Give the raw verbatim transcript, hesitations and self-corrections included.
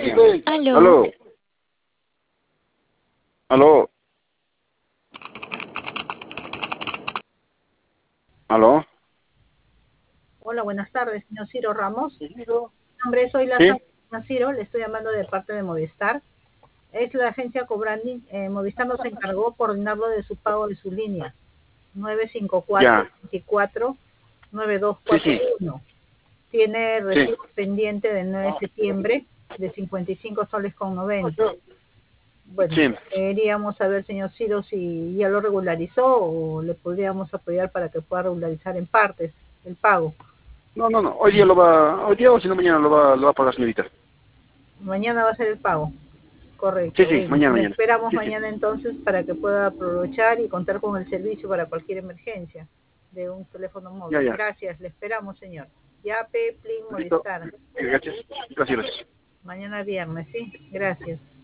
Aló. Aló. Aló. Aló. Hola, buenas tardes, señor Ciro Ramos. Mi nombre es Soy la Sí. señora Ciro, le estoy llamando de parte de Movistar. Es la agencia Cobrani. Eh, Movistar nos encargó coordinarlo de su pago de su línea. nueve cinco cuatro, Ya. veinticuatro, nueve dos Sí, cuatro sí. uno. Tiene Sí. recibo pendiente del nueve de septiembre de cincuenta y cinco soles con noventa. Bueno, Sí. queríamos saber, señor Ciro, si ya lo regularizó o le podríamos apoyar para que pueda regularizar en partes el pago. No, no, no. Hoy día lo va, hoy día o si no mañana lo va, lo va a pagar, señorita. Mañana va a ser el pago. Sí, Correcto. sí, Bueno, mañana, le mañana. esperamos Sí, sí. mañana entonces para que pueda aprovechar y contar con el servicio para cualquier emergencia de un teléfono Ya, móvil. ya. Gracias, le esperamos, señor. Yape, Plin, Listo. Movistar. Gracias. Gracias. Mañana viernes, ¿sí? Gracias.